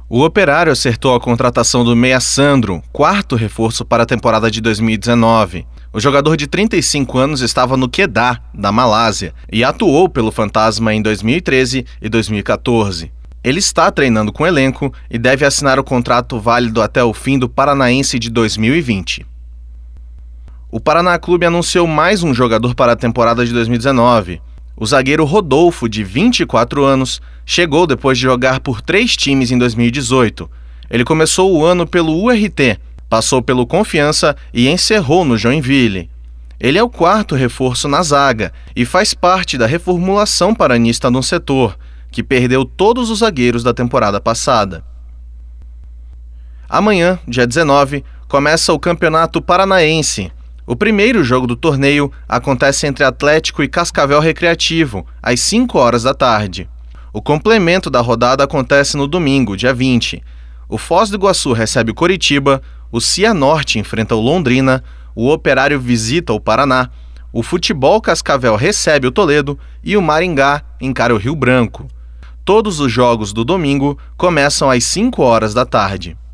O Operário acertou a contratação do meia Sandro, quarto reforço para a temporada de 2019. O jogador de 35 anos estava no Kedah, da Malásia, e atuou pelo Fantasma em 2013 e 2014. Ele está treinando com o elenco e deve assinar o contrato válido até o fim do Paranaense de 2020. O Paraná Clube anunciou mais um jogador para a temporada de 2019. O zagueiro Rodolfo, de 24 anos, chegou depois de jogar por 3 times em 2018. Ele começou o ano pelo URT, passou pelo Confiança e encerrou no Joinville. Ele é o quarto reforço na zaga e faz parte da reformulação paranista no setor, que perdeu todos os zagueiros da temporada passada. Amanhã, dia 19, começa o Campeonato Paranaense. O primeiro jogo do torneio acontece entre Atlético e Cascavel Recreativo, às 5 horas da tarde. O complemento da rodada acontece no domingo, dia 20. O Foz do Iguaçu recebe o Coritiba, o Cianorte enfrenta o Londrina, o Operário visita o Paraná, o Futebol Cascavel recebe o Toledo e o Maringá encara o Rio Branco. Todos os jogos do domingo começam às 5 horas da tarde.